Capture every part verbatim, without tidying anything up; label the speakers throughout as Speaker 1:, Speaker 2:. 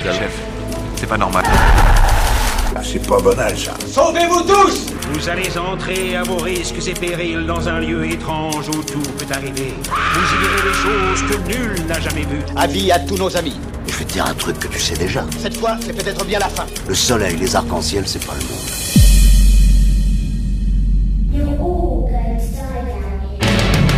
Speaker 1: Chef, c'est pas normal.
Speaker 2: Ah, c'est pas banal, ça.
Speaker 3: Sauvez-vous tous!
Speaker 4: Vous allez entrer à vos risques et périls dans un lieu étrange où tout peut arriver. Vous y verrez des choses que nul n'a jamais vues.
Speaker 3: Avis à tous nos amis.
Speaker 5: Je vais te dire un truc que tu sais déjà.
Speaker 3: Cette fois, c'est peut-être bien la fin.
Speaker 5: Le soleil, les arcs-en-ciel, c'est pas le monde.
Speaker 6: You're all going to die down here.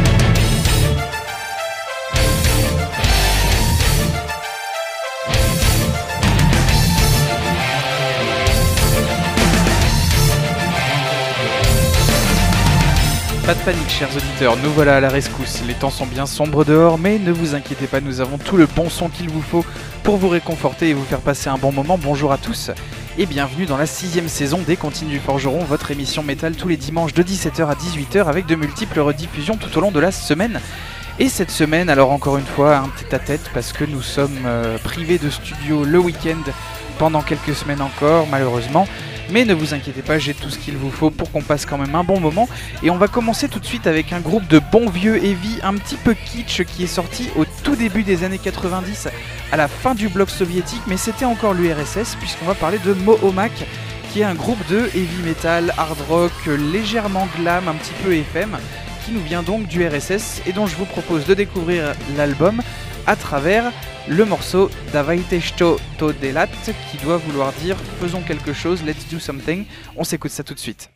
Speaker 7: Pas de panique, chers auditeurs, nous voilà à la rescousse. Les temps sont bien sombres dehors, mais ne vous inquiétez pas, nous avons tout le bon son qu'il vous faut pour vous réconforter et vous faire passer un bon moment. Bonjour à tous et bienvenue dans la sixième saison des Cantines du Forgeron, votre émission métal tous les dimanches de dix-sept heures à dix-huit heures avec de multiples rediffusions tout au long de la semaine. Et cette semaine, alors encore une fois, un tête-à-tête parce que nous sommes euh, privés de studio le week-end pendant quelques semaines encore, malheureusement. Mais ne vous inquiétez pas, j'ai tout ce qu'il vous faut pour qu'on passe quand même un bon moment. Et on va commencer tout de suite avec un groupe de bons vieux heavy un petit peu kitsch qui est sorti au tout début des années quatre-vingt-dix, à la fin du bloc soviétique, mais c'était encore l'U R S S puisqu'on va parler de Mohomak, qui est un groupe de heavy metal, hard rock, légèrement glam, un petit peu F M, qui nous vient donc du R S S et dont je vous propose de découvrir l'album à travers le morceau Davajtešto to delat, qui doit vouloir dire faisons quelque chose, let's do something. On s'écoute ça tout de suite.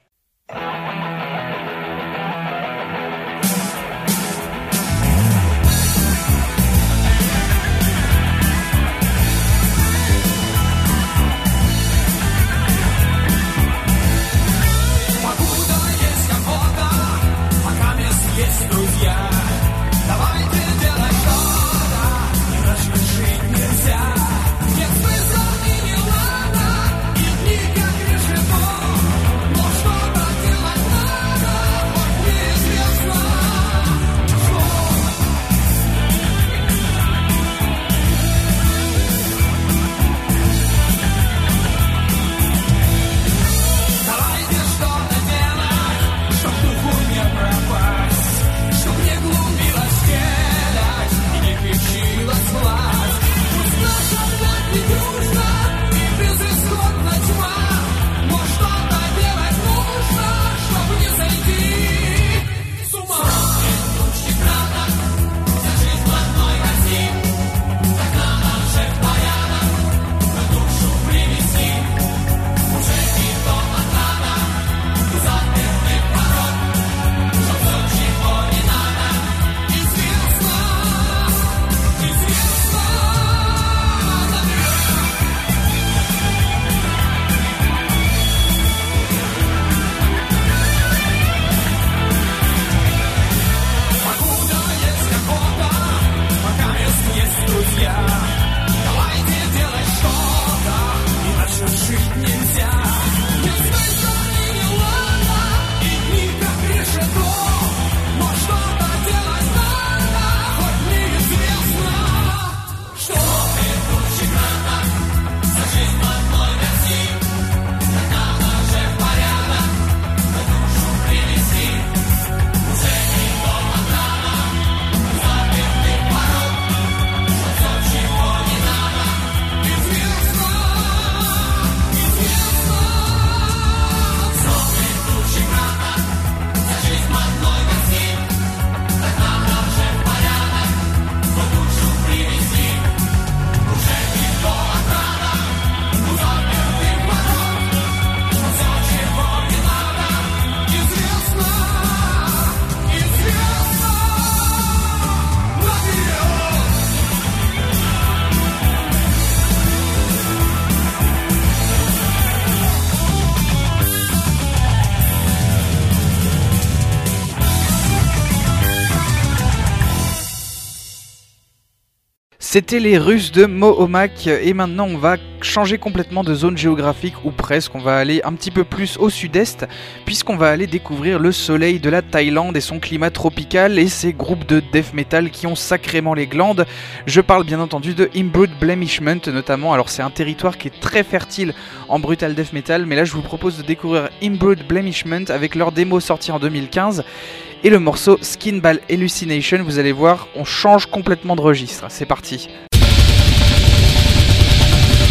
Speaker 7: C'était les Russes de Mohomak et maintenant on va changer complètement de zone géographique ou presque, on va aller un petit peu plus au sud-est puisqu'on va aller découvrir le soleil de la Thaïlande et son climat tropical et ses groupes de death metal qui ont sacrément les glandes. Je parle bien entendu de Inbred Blemishment notamment, alors c'est un territoire qui est très fertile en brutal death metal, mais là je vous propose de découvrir Inbred Blemishment avec leur démo sortie en deux mille quinze. Et le morceau Skinball Hallucination, vous allez voir, on change complètement de registre. C'est parti.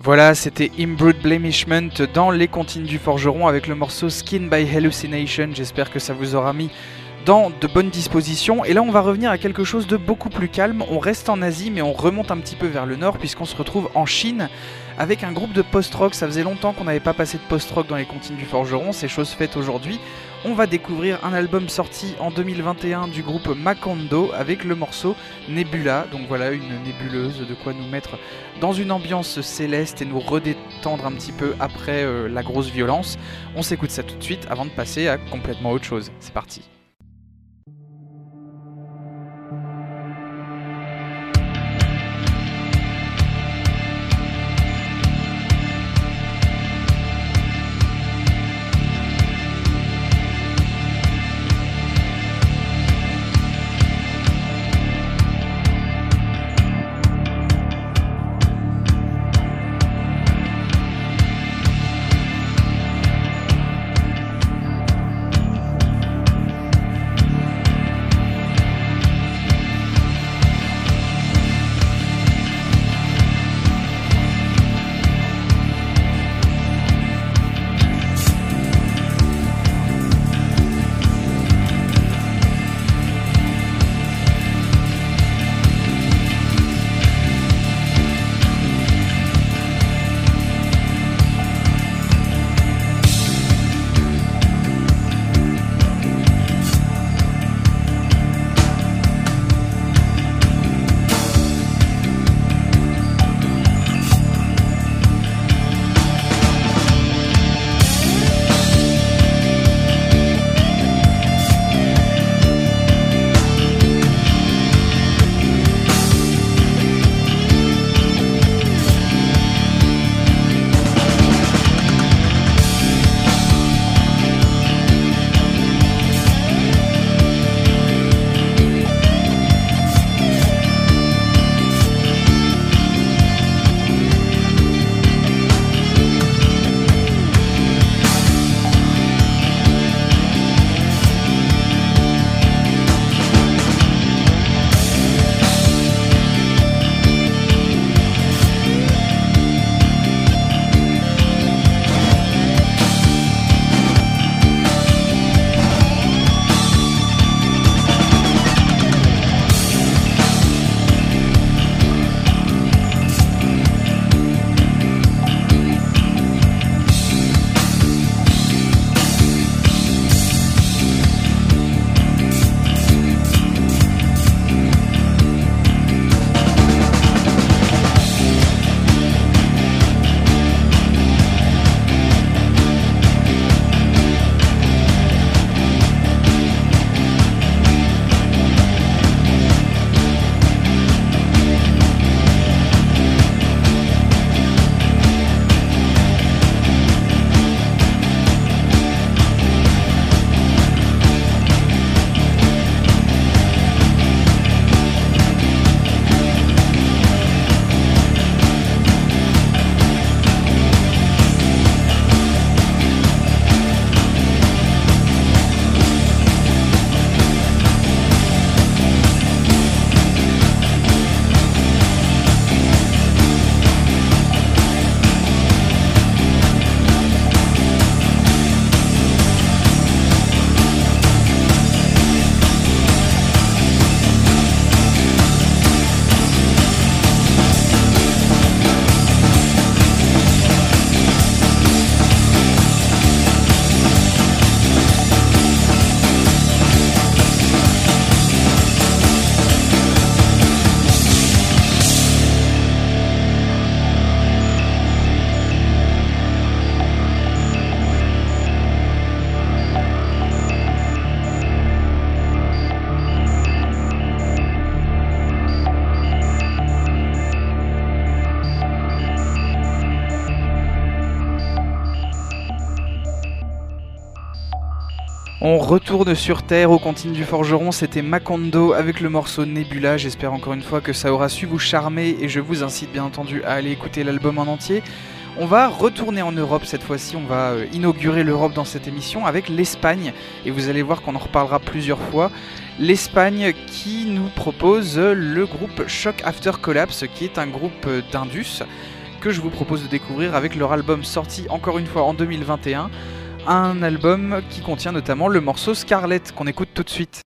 Speaker 7: Voilà, c'était Imbrued Blemishment dans Les Comptines du Forgeron avec le morceau Skin by Hallucination. J'espère que ça vous aura mis dans de bonnes dispositions. Et là on va revenir à quelque chose de beaucoup plus calme. On reste en Asie mais on remonte un petit peu vers le nord puisqu'on se retrouve en Chine avec un groupe de post-rock. Ça faisait longtemps qu'on n'avait pas passé de post-rock dans Les Comptines du Forgeron, c'est chose faite aujourd'hui. On va découvrir un album sorti en deux mille vingt et un du groupe Macondo avec le morceau Nebula. Donc voilà, une nébuleuse, de quoi nous mettre dans une ambiance céleste et nous redétendre un petit peu après euh, la grosse violence. On s'écoute ça tout de suite avant de passer à complètement autre chose. C'est parti. On retourne sur Terre aux Comptines du Forgeron, c'était Macondo avec le morceau Nebula. J'espère encore une fois que ça aura su vous charmer et je vous incite bien entendu à aller écouter l'album en entier. On va retourner en Europe cette fois-ci, on va inaugurer l'Europe dans cette émission avec l'Espagne et vous allez voir qu'on en reparlera plusieurs fois. L'Espagne qui nous propose le groupe Shock After Collapse qui est un groupe d'Indus que que je vous propose de découvrir avec leur album sorti encore une fois en deux mille vingt et un, un album qui contient notamment le morceau Scarlet qu'on écoute tout de suite.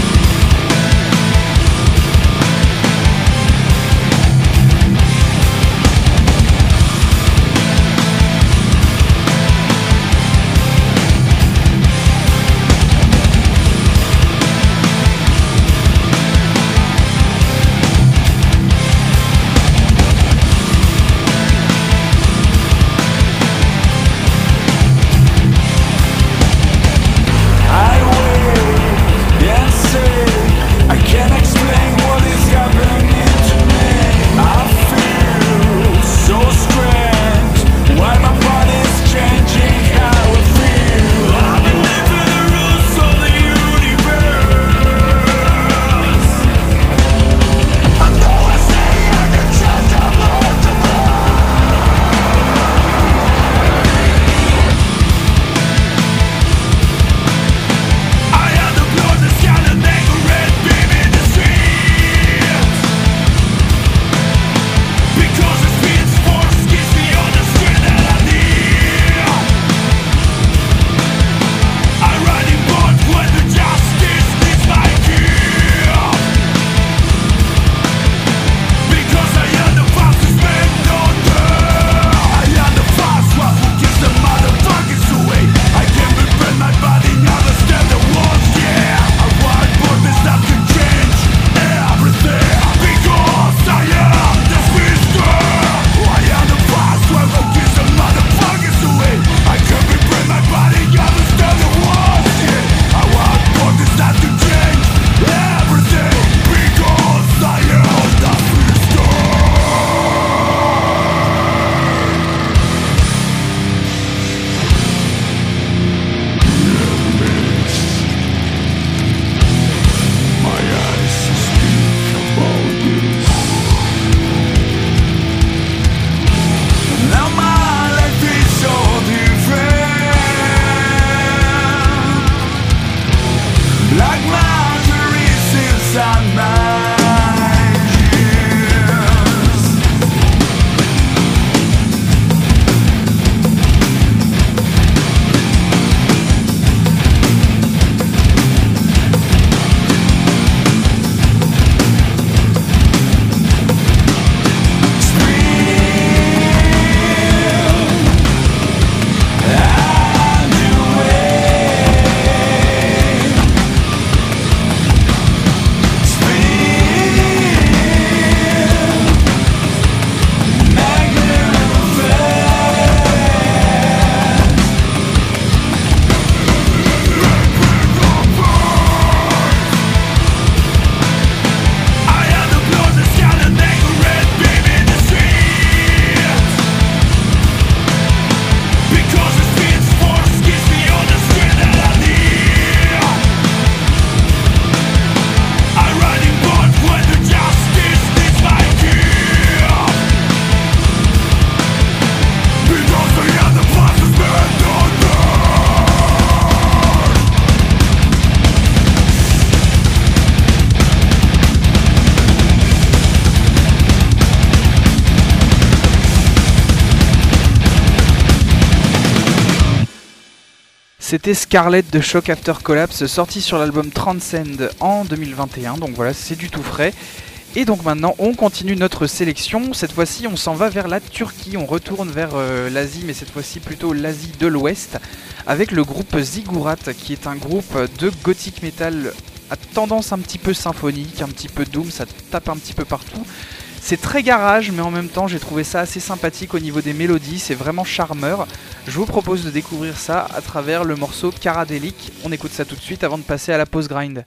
Speaker 7: C'était Scarlet de Shock After Collapse, sorti sur l'album Transcend en deux mille vingt et un, donc voilà, c'est du tout frais. Et donc maintenant on continue notre sélection, cette fois-ci on s'en va vers la Turquie, on retourne vers euh, l'Asie, mais cette fois-ci plutôt l'Asie de l'Ouest, avec le groupe Ziggurat, qui est un groupe de gothic metal à tendance un petit peu symphonique, un petit peu doom, ça tape un petit peu partout. C'est très garage, mais en même temps j'ai trouvé ça assez sympathique au niveau des mélodies, c'est vraiment charmeur. Je vous propose de découvrir ça à travers le morceau Karadelic. On écoute ça tout de suite avant de passer à la pause grind.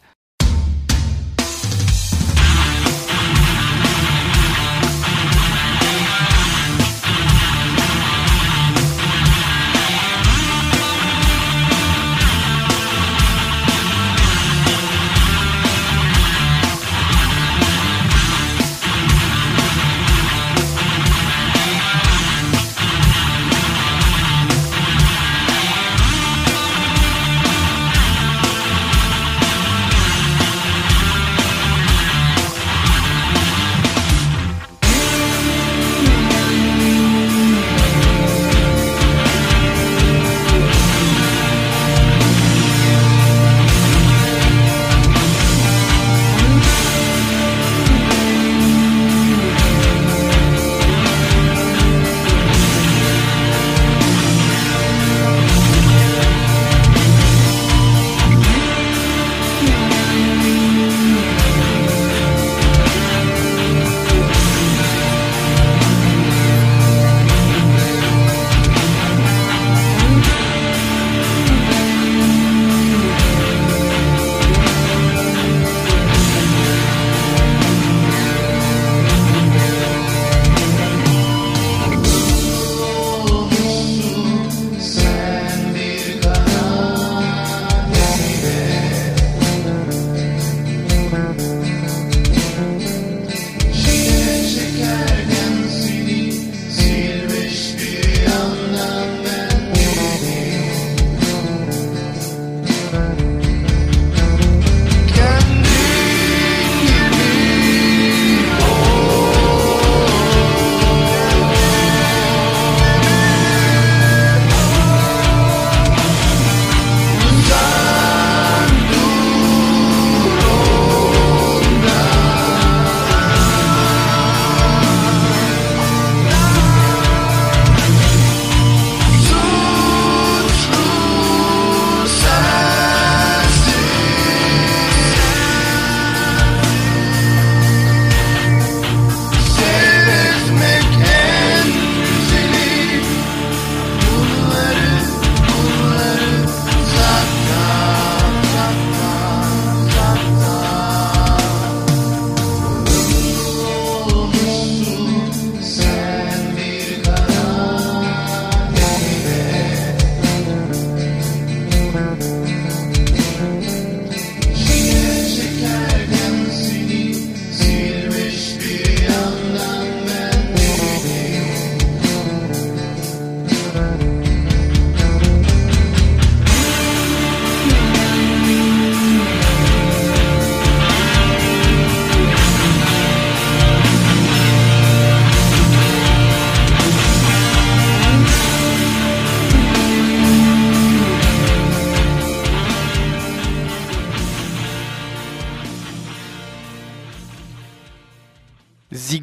Speaker 8: We'll be right back.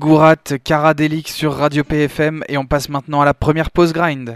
Speaker 7: Gourat, Karadelic sur Radio P F M et on passe maintenant à la première pause grind.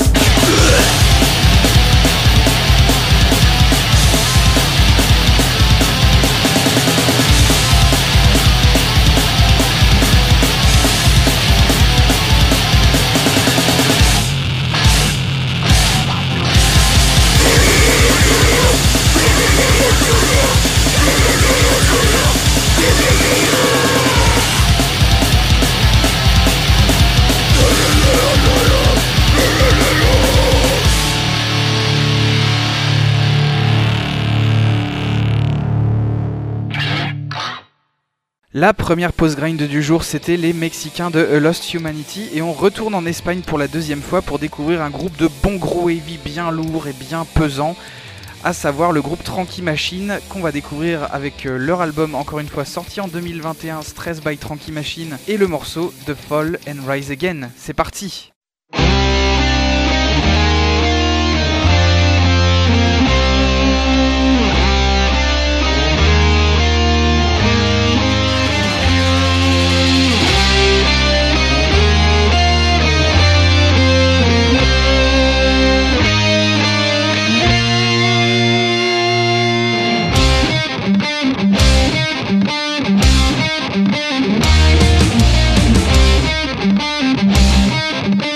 Speaker 7: La première pause grind du jour, c'était les Mexicains de A Lost Humanity et on retourne en Espagne pour la deuxième fois pour découvrir un groupe de bon gros heavy bien lourd et bien pesant, à savoir le groupe Tranqui Machine qu'on va découvrir avec leur album encore une fois sorti en deux mille vingt et un, Stress by Tranqui Machine et le morceau The Fall and Rise Again. C'est parti!
Speaker 6: We'll be right back.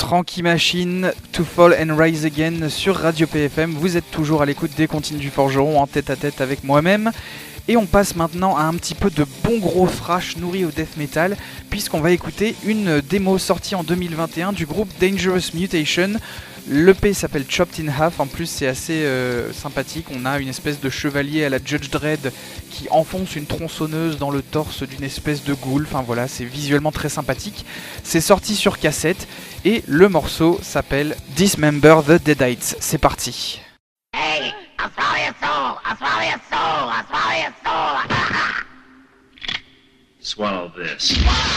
Speaker 7: Frankie Machine, To Fall and Rise Again sur Radio P F M. Vous êtes toujours à l'écoute des Comptines du Forgeron en tête à tête avec moi-même. Et on passe maintenant à un petit peu de bon gros thrash nourri au death metal, puisqu'on va écouter une démo sortie en deux mille vingt et un du groupe Dangerous Mutation. L'E P s'appelle Chopped in Half, en plus c'est assez euh, sympathique. On a une espèce de chevalier à la Judge Dredd qui enfonce une tronçonneuse dans le torse d'une espèce de ghoul. Enfin voilà, c'est visuellement très sympathique. C'est sorti sur cassette et le morceau s'appelle Dismember the Deadites. C'est parti.
Speaker 8: Hey, I'll swallow your soul, I'll swallow your soul, I'll swallow your soul.
Speaker 4: Swallow this.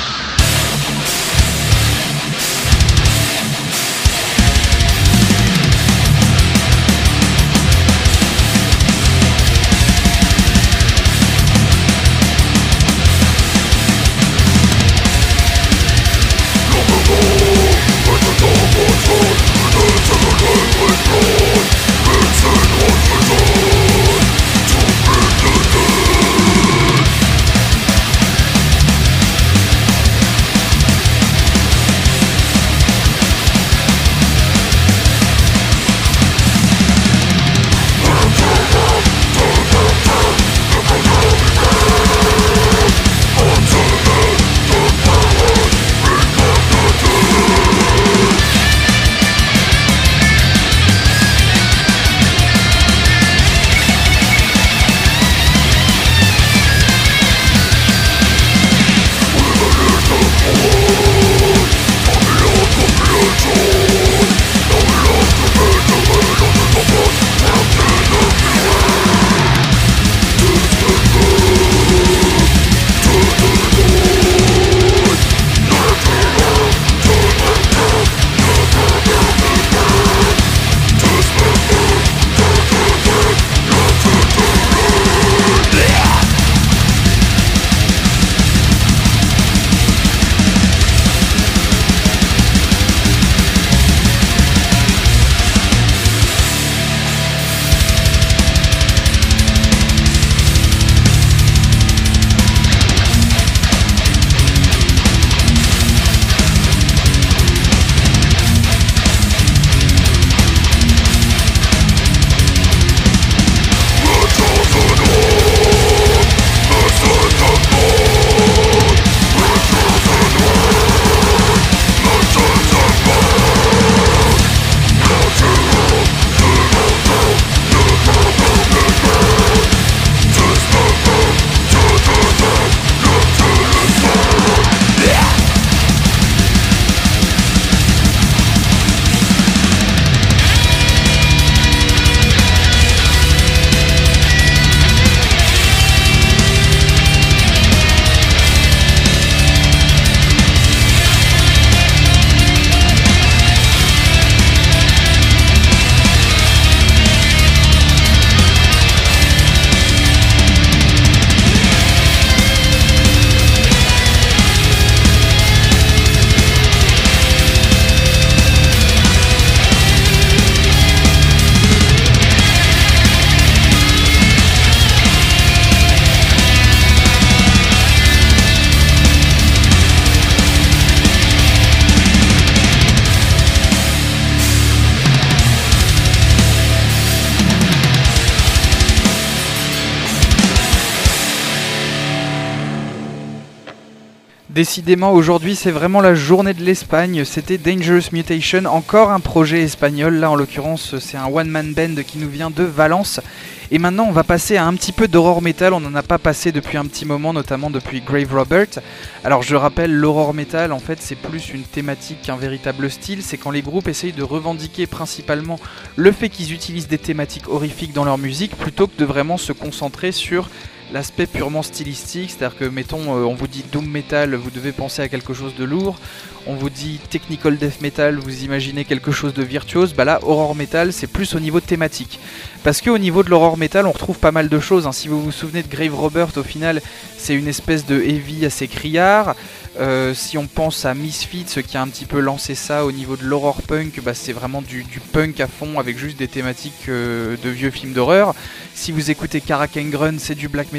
Speaker 7: Décidément, aujourd'hui, c'est vraiment la journée de l'Espagne. C'était Dangerous Mutation, encore un projet espagnol. Là, en l'occurrence, c'est un one-man band qui nous vient de Valence. Et maintenant, on va passer à un petit peu d'horror metal. On n'en a pas passé depuis un petit moment, notamment depuis Grave Robert. Alors, je rappelle, l'horror metal, en fait, c'est plus une thématique qu'un véritable style. C'est quand les groupes essayent de revendiquer principalement le fait qu'ils utilisent des thématiques horrifiques dans leur musique, plutôt que de vraiment se concentrer sur l'aspect purement stylistique, c'est-à-dire que, mettons, euh, on vous dit doom metal, vous devez penser à quelque chose de lourd. On vous dit technical death metal, vous imaginez quelque chose de virtuose. Bah là, horror metal, c'est plus au niveau thématique. Parce qu'au niveau de l'horror metal, on retrouve pas mal de choses, hein. Si vous vous souvenez de Grave Robert, au final, c'est une espèce de heavy assez criard. Euh, si on pense à Misfits, qui a un petit peu lancé ça au niveau de l'horror punk, bah c'est vraiment du, du punk à fond avec juste des thématiques euh, de vieux films d'horreur. Si vous écoutez Karak and Grun, c'est du black metal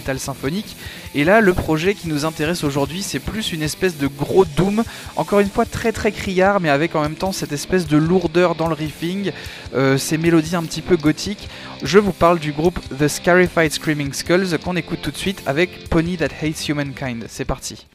Speaker 7: métal symphonique. Et là, le projet qui nous intéresse aujourd'hui, c'est plus une espèce de gros doom, encore une fois très très criard, mais avec en même temps cette espèce de lourdeur dans le riffing, euh, ces mélodies un petit peu gothiques. Je vous parle du groupe The Scarified Screaming Skulls qu'on écoute tout de suite avec Pony That Hates Humankind. C'est parti.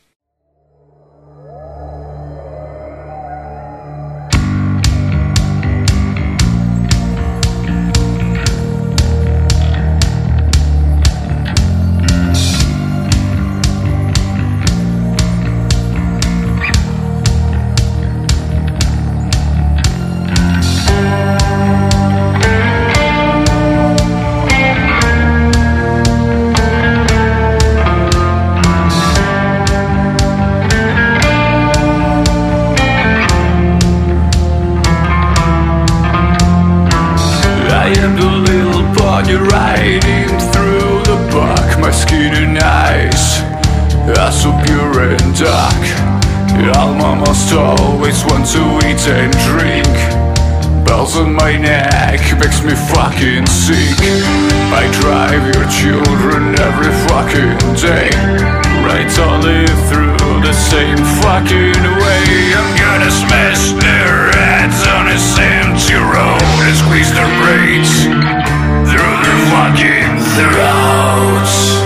Speaker 9: Always want to eat and drink. Bells on my neck makes me fucking sick. I drive your children every fucking day. Right all live through the same fucking way. I'm gonna smash their heads on this empty road and squeeze their brains through their fucking throats.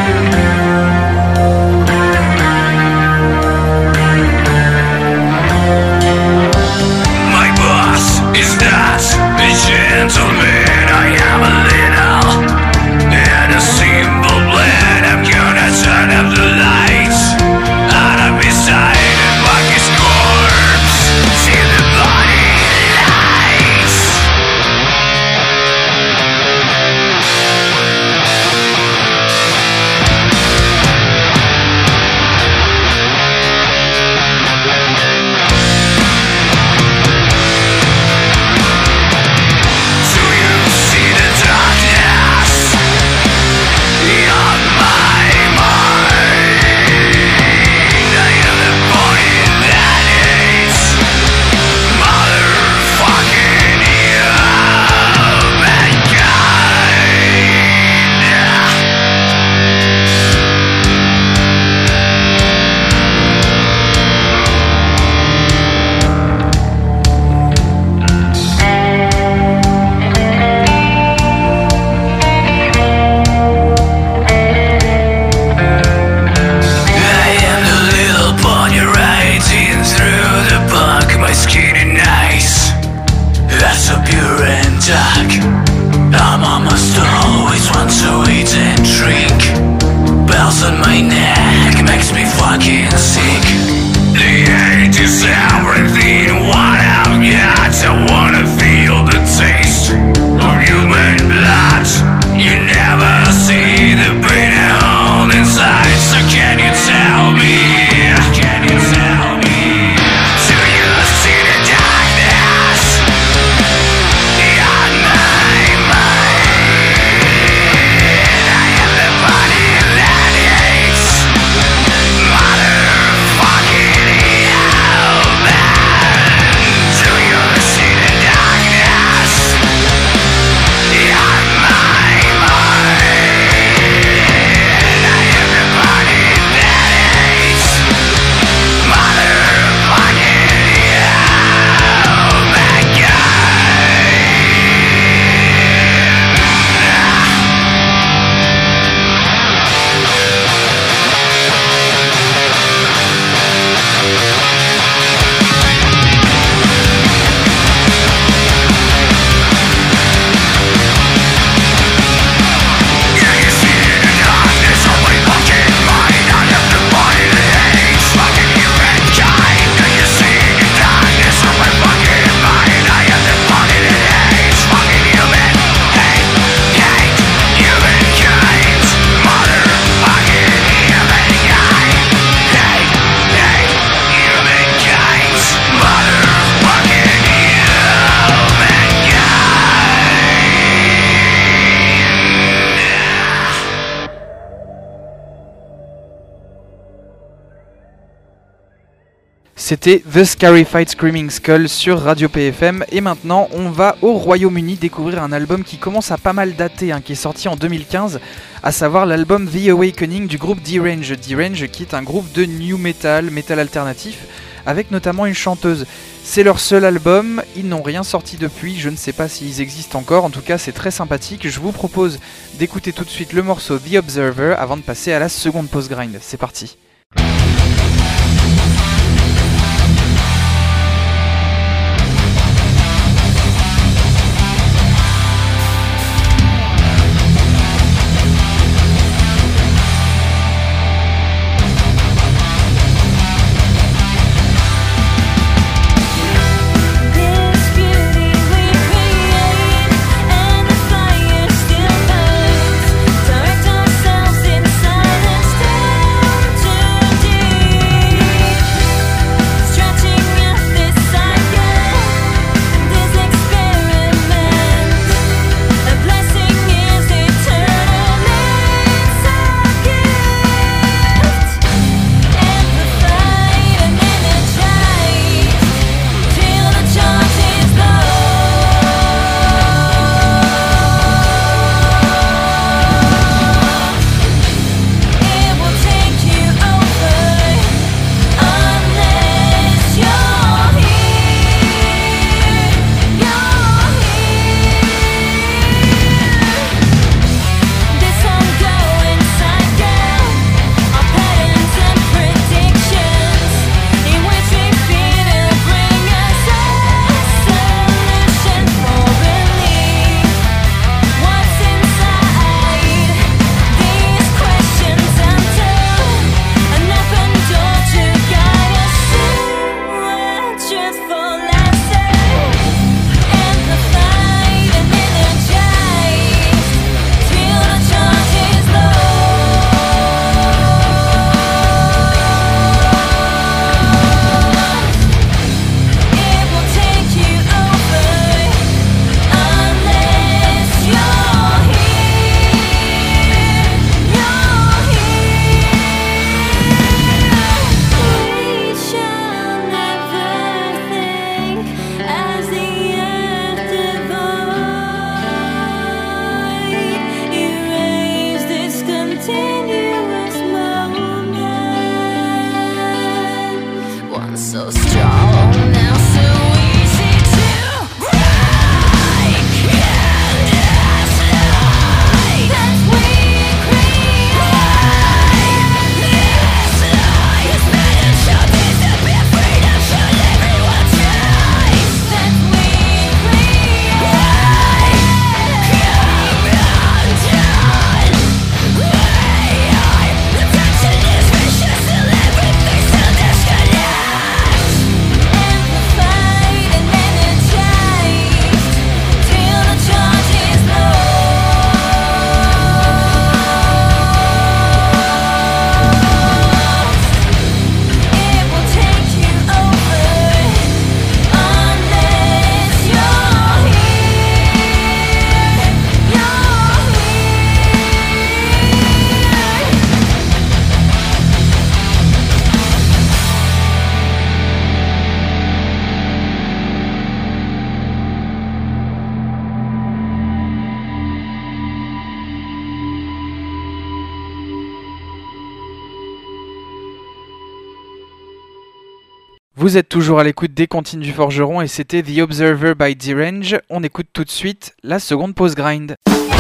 Speaker 9: Gentleman, I am a little and a simple blend. I'm gonna turn up the lights out of his side and walk his corpse. See the body lights.
Speaker 7: C'était The Scarified Screaming Skull sur Radio P F M. Et maintenant, on va au Royaume-Uni découvrir un album qui commence à pas mal dater, hein, qui est sorti en deux mille quinze, à savoir l'album The Awakening du groupe D-Range. D-Range qui est un groupe de new metal, metal alternatif, avec notamment une chanteuse. C'est leur seul album, ils n'ont rien sorti depuis, je ne sais pas s'ils existent encore, en tout cas c'est très sympathique. Je vous propose d'écouter tout de suite le morceau The Observer avant de passer à la seconde pause grind. C'est parti. Vous êtes toujours à l'écoute des Comptines du Forgeron et c'était The Observer by D-Range. On écoute tout de suite la seconde pause grind.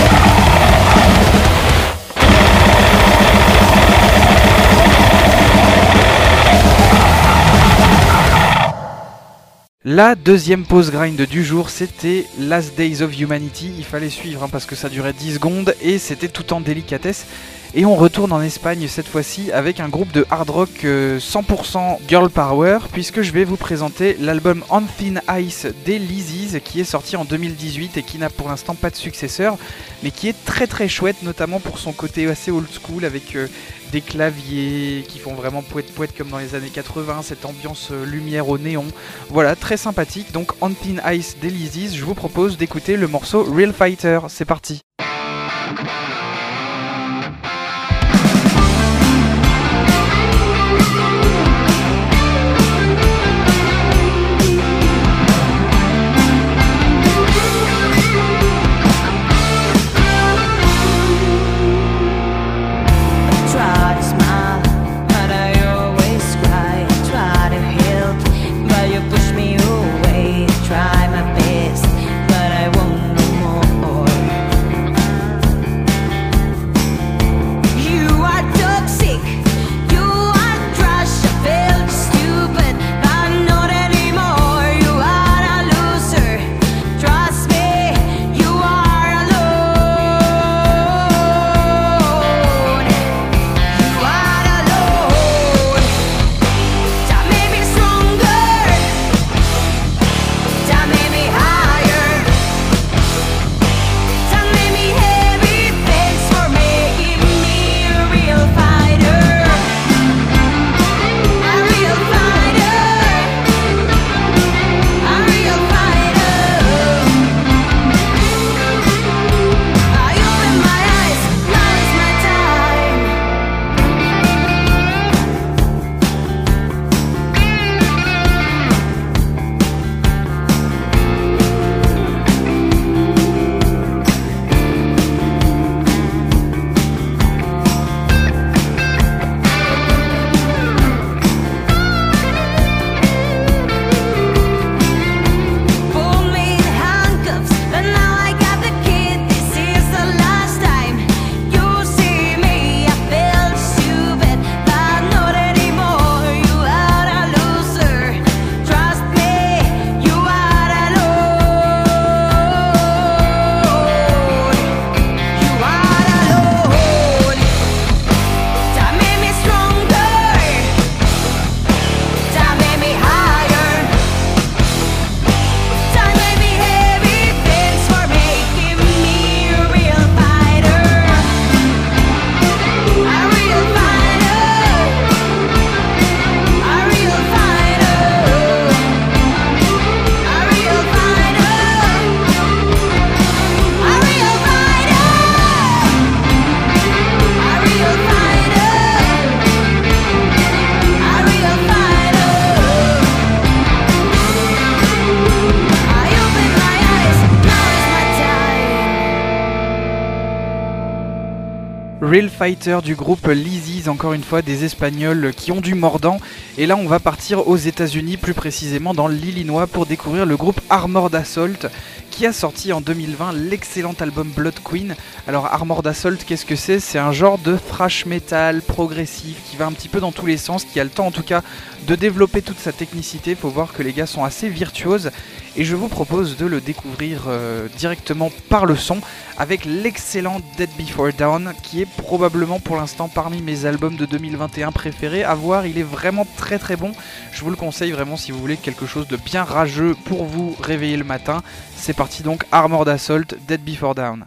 Speaker 7: La deuxième pause grind du jour, c'était Last Days of Humanity. Il fallait suivre hein, parce que ça durait dix secondes et c'était tout en délicatesse. Et on retourne en Espagne cette fois-ci avec un groupe de hard rock euh, cent pour cent girl power, puisque je vais vous présenter l'album On Thin Ice des Lizzies qui est sorti en deux mille dix-huit et qui n'a pour l'instant pas de successeur, mais qui est très très chouette, notamment pour son côté assez old school avec euh, des claviers qui font vraiment poète poète comme dans les années quatre-vingts, cette ambiance euh, lumière au néon. Voilà, très sympathique. Donc On Thin Ice des Lizzies, je vous propose d'écouter le morceau Real Fighter. C'est parti.
Speaker 10: We'll be right back.
Speaker 7: Real Fighter du groupe Lizzie's, encore une fois des Espagnols qui ont du mordant. Et là on va partir aux États-Unis, plus précisément dans l'Illinois, pour découvrir le groupe Armored Assault qui a sorti en deux mille vingt l'excellent album Blood Queen. Alors Armored Assault, qu'est-ce que c'est ? C'est un genre de thrash metal progressif qui va un petit peu dans tous les sens, qui a le temps en tout cas de développer toute sa technicité. Faut voir que les gars sont assez virtuoses et je vous propose de le découvrir euh, directement par le son avec l'excellent Dead Before Dawn qui est probablement pour l'instant parmi mes albums de deux mille vingt et un préférés. À voir, il est vraiment très très bon. Je vous le conseille vraiment si vous voulez quelque chose de bien rageux pour vous réveiller le matin. C'est parti donc, Armored Assault, Dead Before Dawn.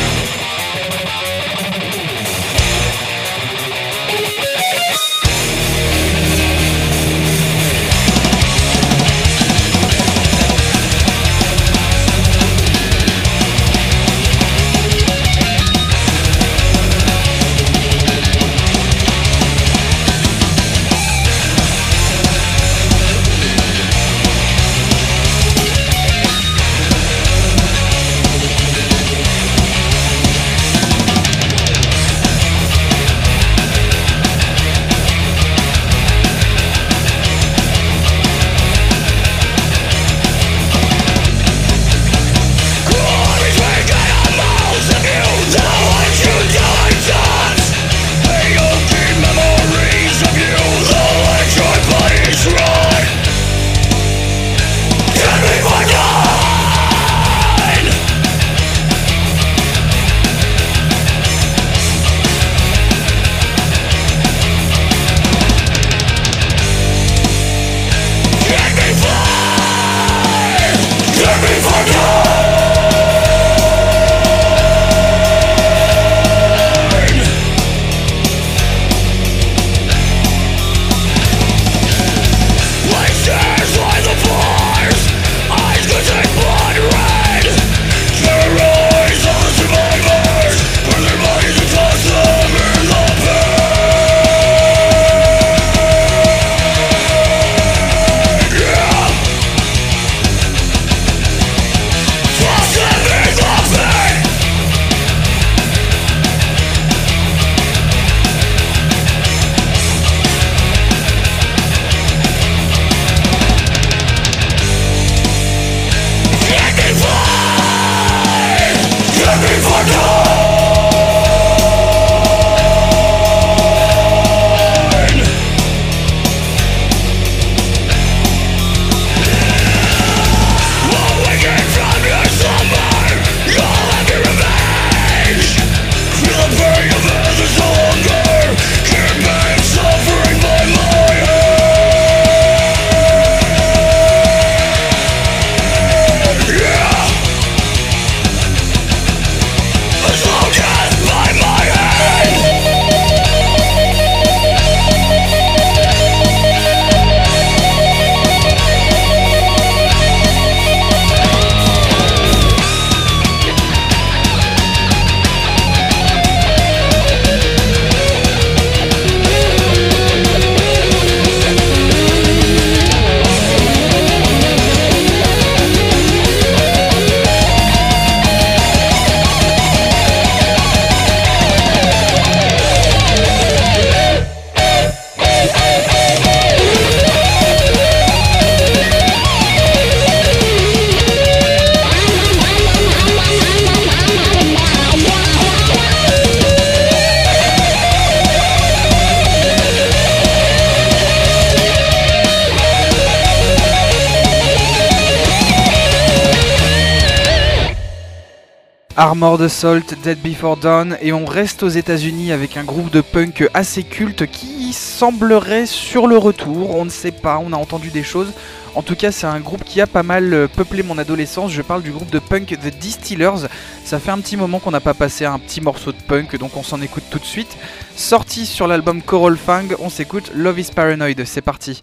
Speaker 7: Armored Assault, Dead Before Dawn, et on reste aux États-Unis avec un groupe de punk assez culte qui semblerait sur le retour. On ne sait pas, on a entendu des choses. En tout cas, c'est un groupe qui a pas mal peuplé mon adolescence. Je parle du groupe de punk The Distillers. Ça fait un petit moment qu'on n'a pas passé un petit morceau de punk, donc on s'en écoute tout de suite. Sorti sur l'album Coral Fang, on s'écoute Love is Paranoid. C'est parti.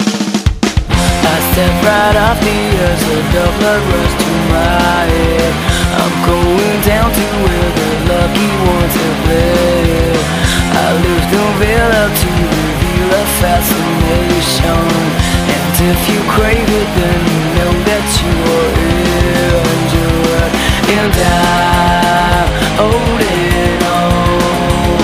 Speaker 10: I step right off the earth, so the blood rush to my head. I'm going down to where the lucky ones have led. I lift the veil up to reveal a fascination. And if you crave it, then you know that you are injured. And I hold it on.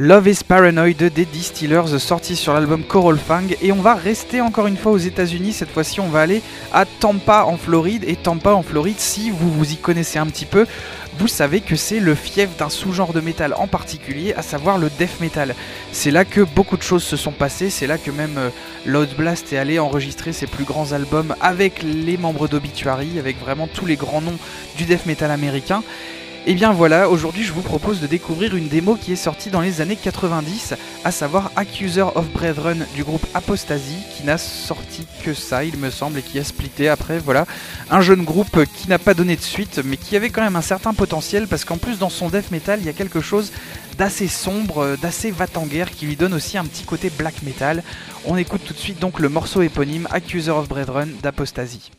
Speaker 7: Love is Paranoid des Distillers, sorti sur l'album Coral Fang. Et on va rester encore une fois aux États-Unis. Cette fois-ci, on va aller à Tampa en Floride. Et Tampa en Floride, si vous vous y connaissez un petit peu, vous savez que c'est le fief d'un sous-genre de métal en particulier, à savoir le death metal. C'est là que beaucoup de choses se sont passées. C'est là que même euh, Loud Blast est allé enregistrer ses plus grands albums avec les membres d'Obituary, avec vraiment tous les grands noms du death metal américain. Et bien voilà, aujourd'hui je vous propose de découvrir une démo qui est sortie dans les années quatre-vingt-dix, à savoir Accuser of Brethren du groupe Apostasy, qui n'a sorti que ça il me semble, et qui a splitté après, voilà. Un jeune groupe qui n'a pas donné de suite, mais qui avait quand même un certain potentiel, parce qu'en plus dans son death metal, il y a quelque chose d'assez sombre, d'assez va-t-en-guerre, qui lui donne aussi un petit côté black metal. On écoute tout de suite donc le morceau éponyme Accuser of Brethren d'Apostasy.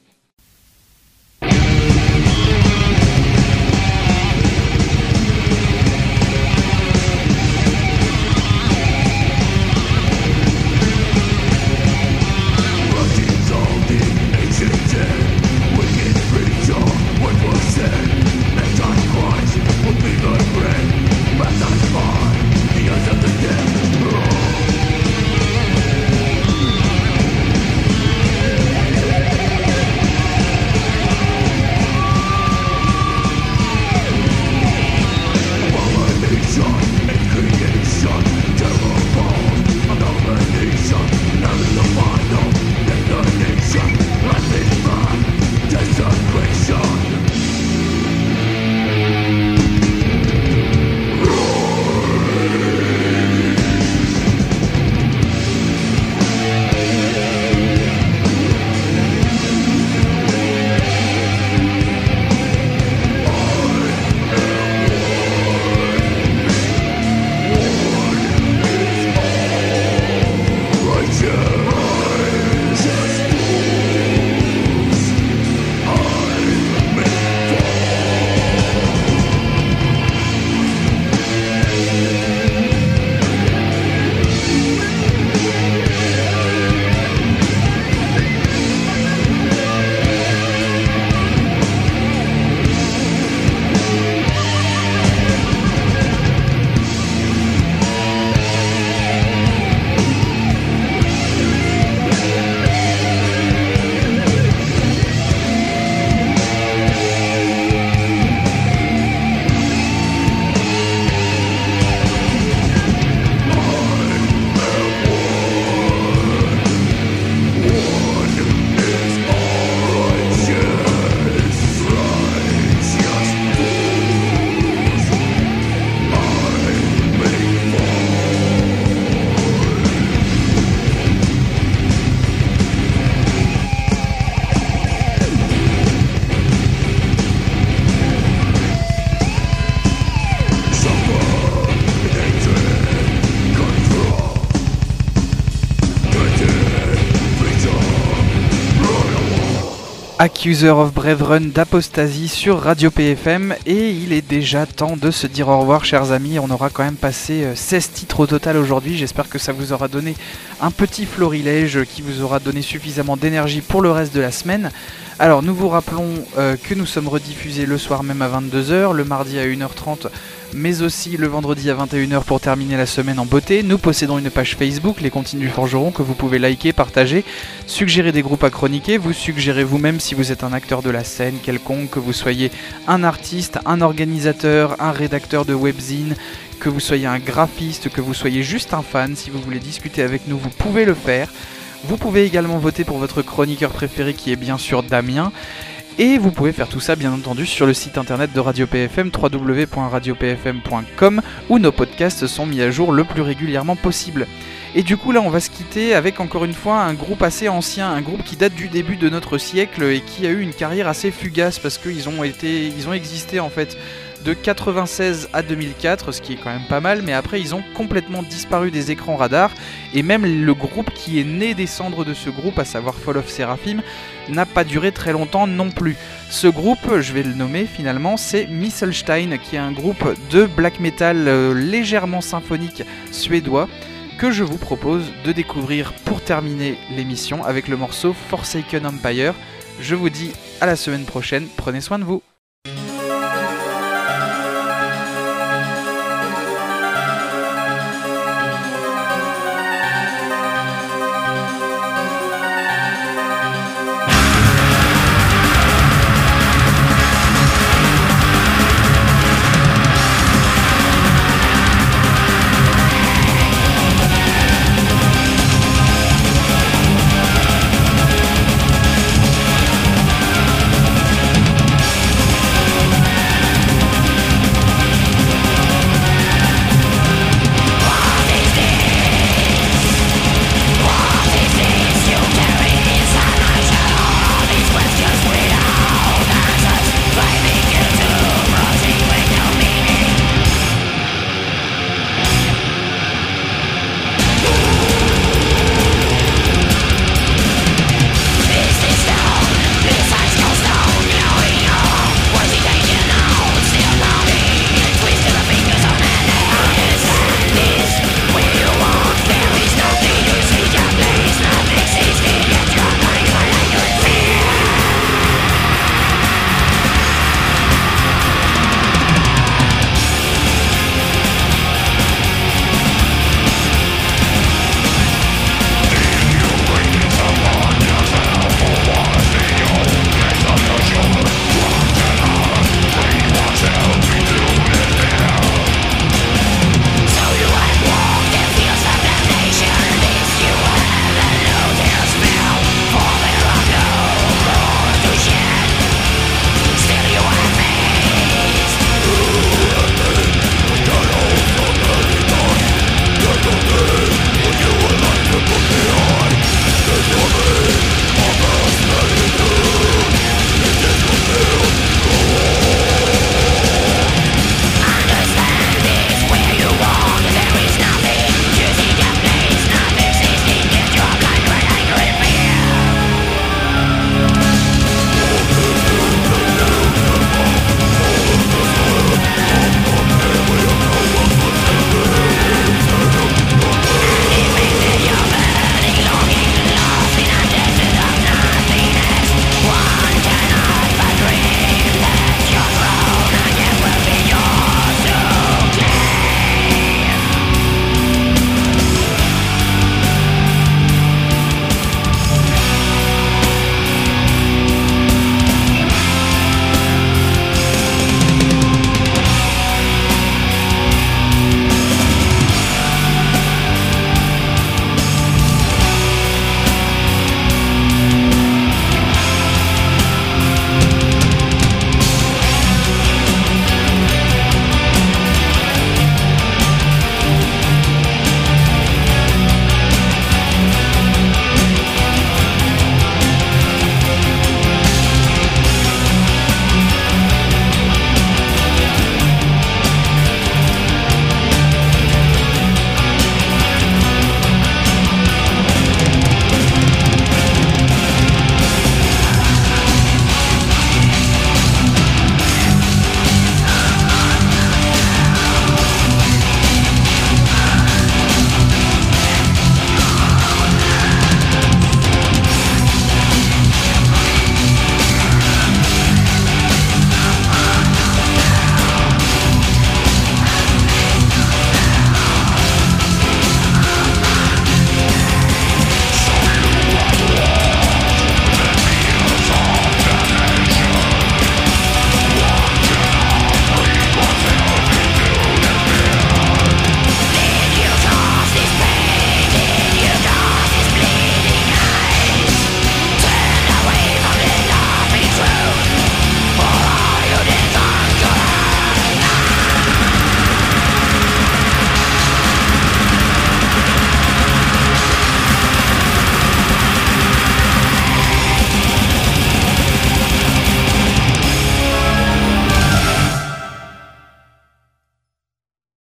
Speaker 7: Accuser of Brethren d'Apostasy sur Radio P F M, et il est déjà temps de se dire au revoir, chers amis. On aura quand même passé seize titres au total aujourd'hui. J'espère que ça vous aura donné un petit florilège qui vous aura donné suffisamment d'énergie pour le reste de la semaine. Alors nous vous rappelons euh, que nous sommes rediffusés le soir même à vingt-deux heures, le mardi à une heure trente, mais aussi le vendredi à vingt et une heures pour terminer la semaine en beauté. Nous possédons une page Facebook, Les Comptines du Forgeron, que vous pouvez liker, partager, suggérer des groupes à chroniquer, vous suggérez vous-même si vous êtes un acteur de la scène quelconque, que vous soyez un artiste, un organisateur, un rédacteur de webzine, que vous soyez un graphiste, que vous soyez juste un fan. Si vous voulez discuter avec nous, vous pouvez le faire. Vous pouvez également voter pour votre chroniqueur préféré, qui est bien sûr Damien. Et vous pouvez faire tout ça bien entendu sur le site internet de Radio P F M, w w w point radio p f m point com, où nos podcasts sont mis à jour le plus régulièrement possible. Et du coup là on va se quitter avec encore une fois un groupe assez ancien, un groupe qui date du début de notre siècle et qui a eu une carrière assez fugace, parce qu'ils ont été, ils ont existé en fait de quatre-vingt-seize à deux mille quatre, ce qui est quand même pas mal, mais après ils ont complètement disparu des écrans radars, et même le groupe qui est né des cendres de ce groupe, à savoir Fall of Seraphim, n'a pas duré très longtemps non plus. Ce groupe, je vais le nommer finalement, c'est Misselstein, qui est un groupe de black metal euh, légèrement symphonique suédois, que je vous propose de découvrir pour terminer l'émission avec le morceau Forsaken Empire. Je vous dis à la semaine prochaine, prenez soin de vous.